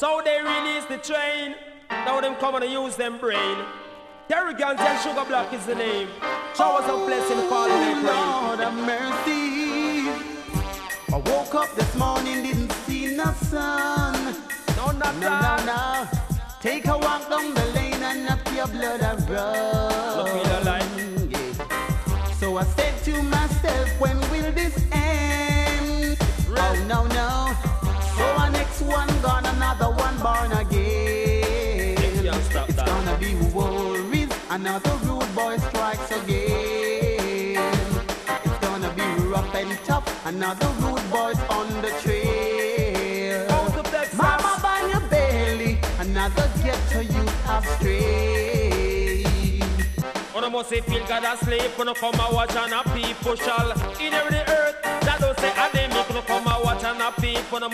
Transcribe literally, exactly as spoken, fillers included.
So they release the train. Now them come and use them brain. Terry Gans and Sugar Black is the name. Showers of blessing fall in their brain. Lord have mercy. I woke up this morning, didn't see no sun. No, not no, that. no, no. Take a walk down the lane and knock your blood a run. Look me the light. Yeah. So I said to myself, when will this end? Red. Oh no, no. So our next one gone, another one born again. Stop it's that. gonna be worries, another rude boy strikes again. It's gonna be rough and tough, another rude boy's on the trail. Mama by your belly, another ghetto you have strayed. When I must say feel God asleep, when I come and watch and a people shall inherit the earth. That don't say I didn't make no come and watch and a people.